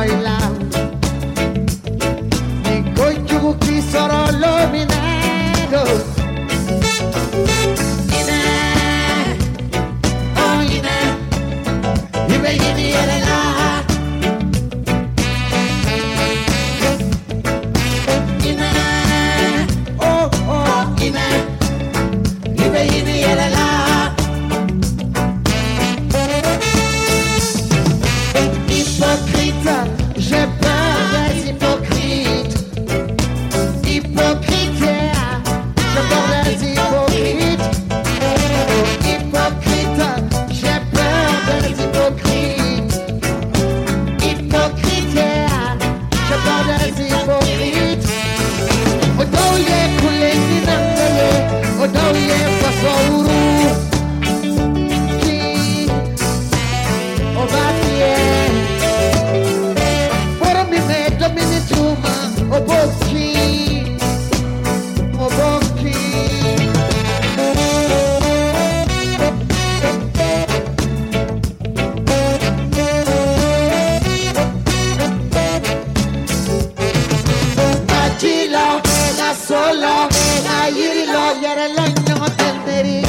baila. Ni coichu qui soro lo minero. Ine, oh ine, ibe yini yerela. Ine, oh oh ine, ibe yini yerela. Hypocrite, j'ai peur des hypocrites. Hypocrite, j'ai peur des hypocrites. Hypocrite, j'ai peur des hypocrites. Hypocrite, j'ai peur des hypocrites. Odoye kule ninambele, odoye fasouru. Ki, obatie. Oboki, Oboki. Magilo, la solo, la yirilo, yere la no tenderi.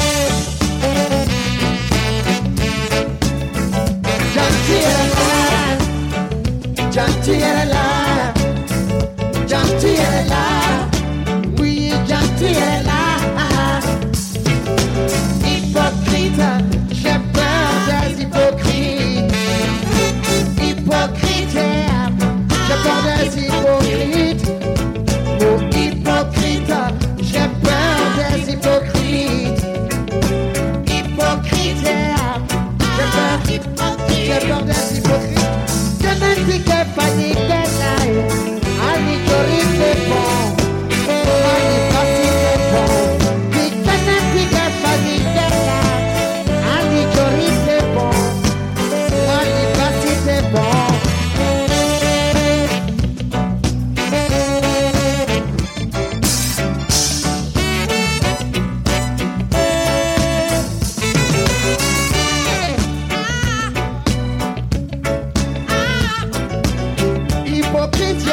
Jantiera, Jantiera, oui, Jantiera. Hypocrite, j'ai peur des hypocrites. Hypocrite, j'ai peur des hypocrites. Oh, hypocrite, j'ai peur des hypocrites. Hypocrite, j'ai peur des hypocrites. Je ne dis que panique là. Ani corrige bon, ani facile bon. Di canapé facile là, ani corrige bon, ani facile bon. Hypocrite.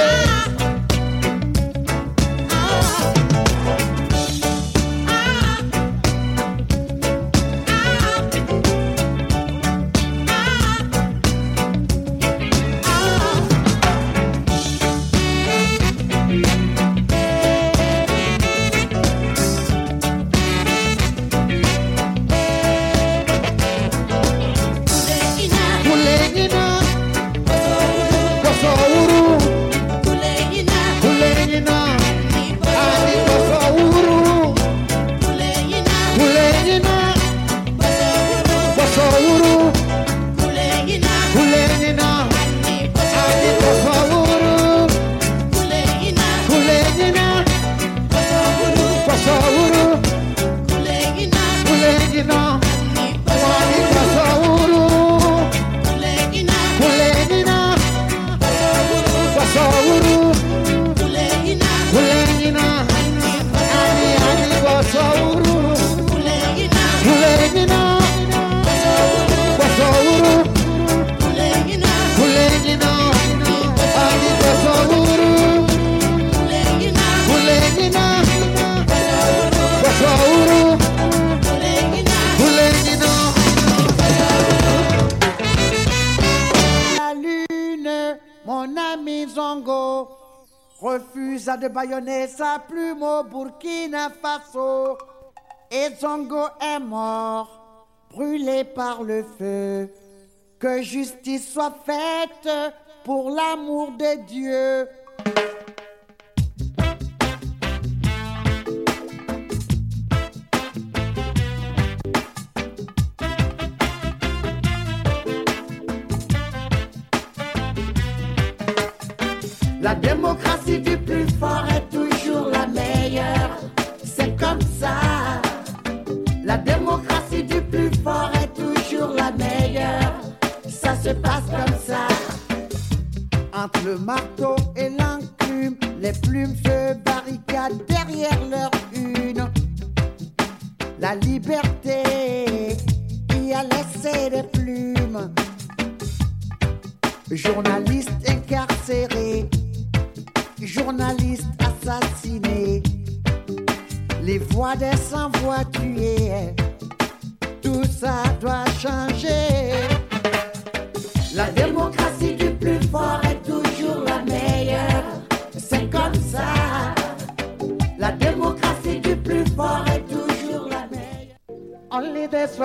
Refuse de bâillonner sa plume au Burkina Faso. Et Zongo est mort, brûlé par le feu. Que justice soit faite pour l'amour de Dieu. La démocratie du plus fort est toujours la meilleure. C'est comme ça. La démocratie du plus fort est toujours la meilleure. Ça se passe comme ça. Entre le marteau et l'enclume, les plumes se barricadent derrière leur une. La liberté qui a laissé des plumes. Journalistes incarcérés, journalistes assassinés, les voix des sans-voix tuées, tout ça doit changer. La démocratie du plus fort est toujours la meilleure, c'est comme ça. La démocratie du plus fort est toujours la meilleure. Only this